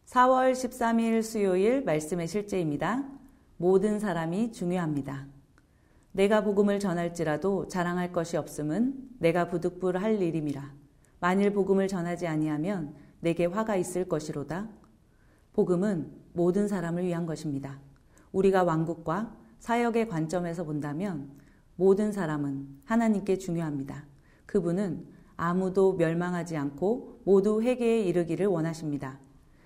4월 13일 수요일 말씀의 실제입니다. 모든 사람이 중요합니다. 내가 복음을 전할지라도 자랑할 것이 없음은 내가 부득불할 일임이라. 만일 복음을 전하지 아니하면 내게 화가 있을 것이로다. 복음은 모든 사람을 위한 것입니다. 우리가 왕국과 사역의 관점에서 본다면 모든 사람은 하나님께 중요합니다. 그분은 아무도 멸망하지 않고 모두 회개에 이르기를 원하십니다.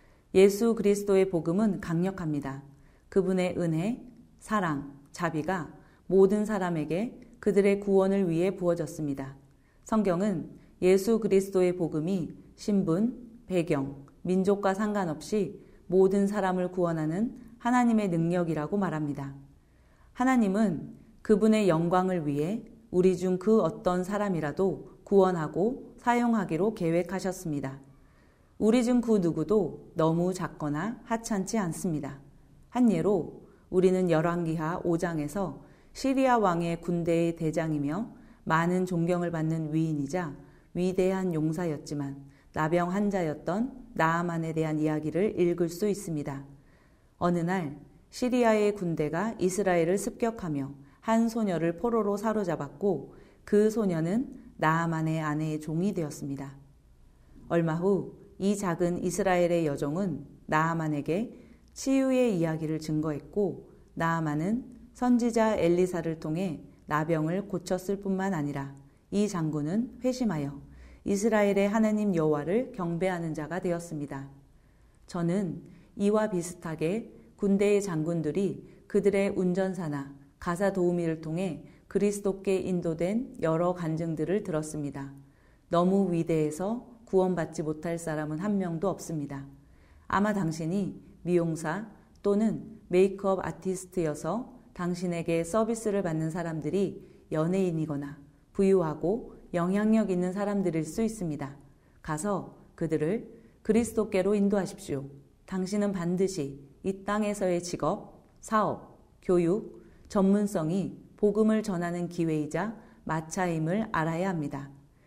예수 그리스도의 복음은 강력합니다. 그분의 은혜, 사랑, 자비가 모든 사람에게 그들의 구원을 위해 부어졌습니다. 성경은 예수 그리스도의 복음이 신분, 배경, 민족과 상관없이 모든 사람을 구원하는 하나님의 능력이라고 말합니다. 하나님은 그분의 영광을 위해 우리 중 그 어떤 사람이라도 구원하고 사용하기로 계획하셨습니다. 우리 중 그 누구도 너무 작거나 하찮지 않습니다. 한 예로 우리는 열왕기하 5장에서 시리아 왕의 군대의 대장이며 많은 존경을 받는 위인이자 위대한 용사였지만 나병 환자였던 나아만에 대한 이야기를 읽을 수 있습니다. 어느 날 시리아의 군대가 이스라엘을 습격하며 한 소녀를 포로로 사로잡았고 그 소녀는 나아만의 아내의 종이 되었습니다. 얼마 후 이 작은 이스라엘의 여종은 나아만에게 치유의 이야기를 증거했고 나아만은 선지자 엘리사를 통해 나병을 고쳤을 뿐만 아니라 이 장군은 회심하여 이스라엘의 하나님 여호와를 경배하는 자가 되었습니다. 저는 이와 비슷하게 군대의 장군들이 그들의 운전사나 가사 도우미를 통해 그리스도께 인도된 여러 간증들을 들었습니다. 너무 위대해서 구원받지 못할 사람은 한 명도 없습니다. 아마 당신이 미용사 또는 메이크업 아티스트여서 당신에게 서비스를 받는 사람들이 연예인이거나 부유하고 영향력 있는 사람들일 수 있습니다. 가서 그들을 그리스도께로 인도하십시오. 당신은 반드시 이 땅에서의 직업, 사업, 교육, 전문성이 복음을 전하는 기회이자 마차임을 알아야 합니다.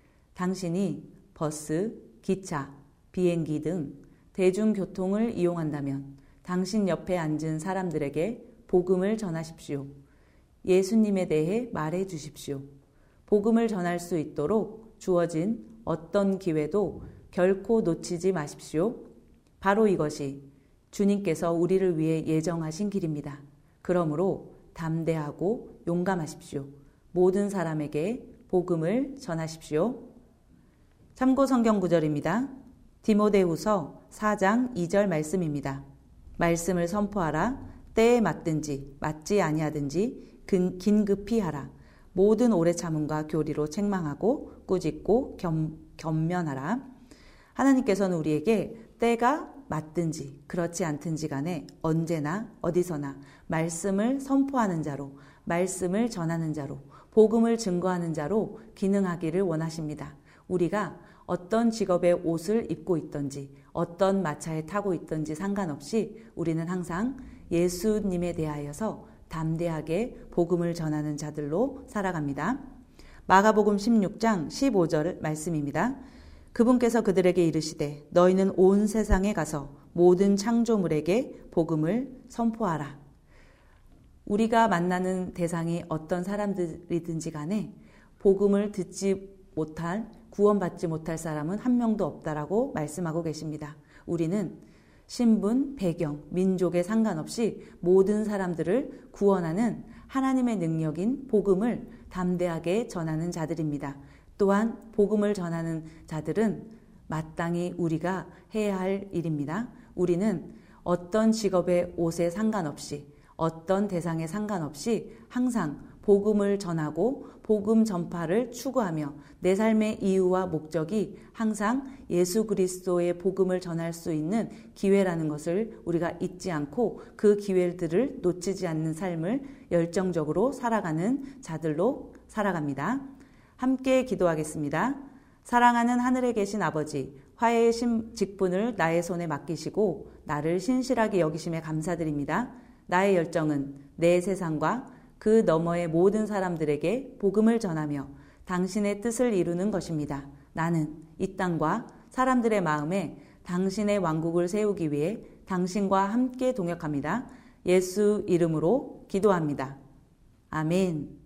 당신이 버스, 기차, 비행기 등 대중교통을 이용한다면 당신 옆에 앉은 사람들에게 복음을 전하십시오. 예수님에 대해 말해 주십시오. 복음을 전할 수 있도록 주어진 어떤 기회도 결코 놓치지 마십시오. 바로 이것이 주님께서 우리를 위해 예정하신 길입니다. 그러므로 담대하고 용감하십시오. 모든 사람에게 복음을 전하십시오. 참고 성경 구절입니다. 디모데후서 4장 2절 말씀입니다. 말씀을 선포하라. 때에 맞든지 맞지 아니하든지 긴급히 하라. 모든 오래 참음과 교리로 책망하고 꾸짖고 겸면하라. 하나님께서는 우리에게 때가 맞든지 그렇지 않든지 간에 언제나 어디서나 말씀을 선포하는 자로, 말씀을 전하는 자로, 복음을 증거하는 자로 기능하기를 원하십니다. 우리가 어떤 직업의 옷을 입고 있든지 어떤 마차에 타고 있든지 상관없이 우리는 항상 예수님에 대하여서 담대하게 복음을 전하는 자들로 살아갑니다. 마가복음 16장 15절 말씀입니다. 그분께서 그들에게 이르시되 너희는 온 세상에 가서 모든 창조물에게 복음을 선포하라. 우리가 만나는 대상이 어떤 사람들이든지 간에 복음을 듣지 못할, 구원받지 못할 사람은 한 명도 없다라고 말씀하고 계십니다. 우리는 신분, 배경, 민족에 상관없이 모든 사람들을 구원하는 하나님의 능력인 복음을 담대하게 전하는 자들입니다. 또한 복음을 전하는 자들은 마땅히 우리가 해야 할 일입니다. 우리는 어떤 직업의 옷에 상관없이 어떤 대상에 상관없이 항상 복음을 전하고 복음 전파를 추구하며 내 삶의 이유와 목적이 항상 예수 그리스도의 복음을 전할 수 있는 기회라는 것을 우리가 잊지 않고 그 기회들을 놓치지 않는 삶을 열정적으로 살아가는 자들로 살아갑니다. 함께 기도하겠습니다. 사랑하는 하늘에 계신 아버지, 화해의 직분을 나의 손에 맡기시고 나를 신실하게 여기심에 감사드립니다. 나의 열정은 내 세상과 그 너머의 모든 사람들에게 복음을 전하며 당신의 뜻을 이루는 것입니다. 나는 이 땅과 사람들의 마음에 당신의 왕국을 세우기 위해 당신과 함께 동역합니다. 예수 이름으로 기도합니다. 아멘.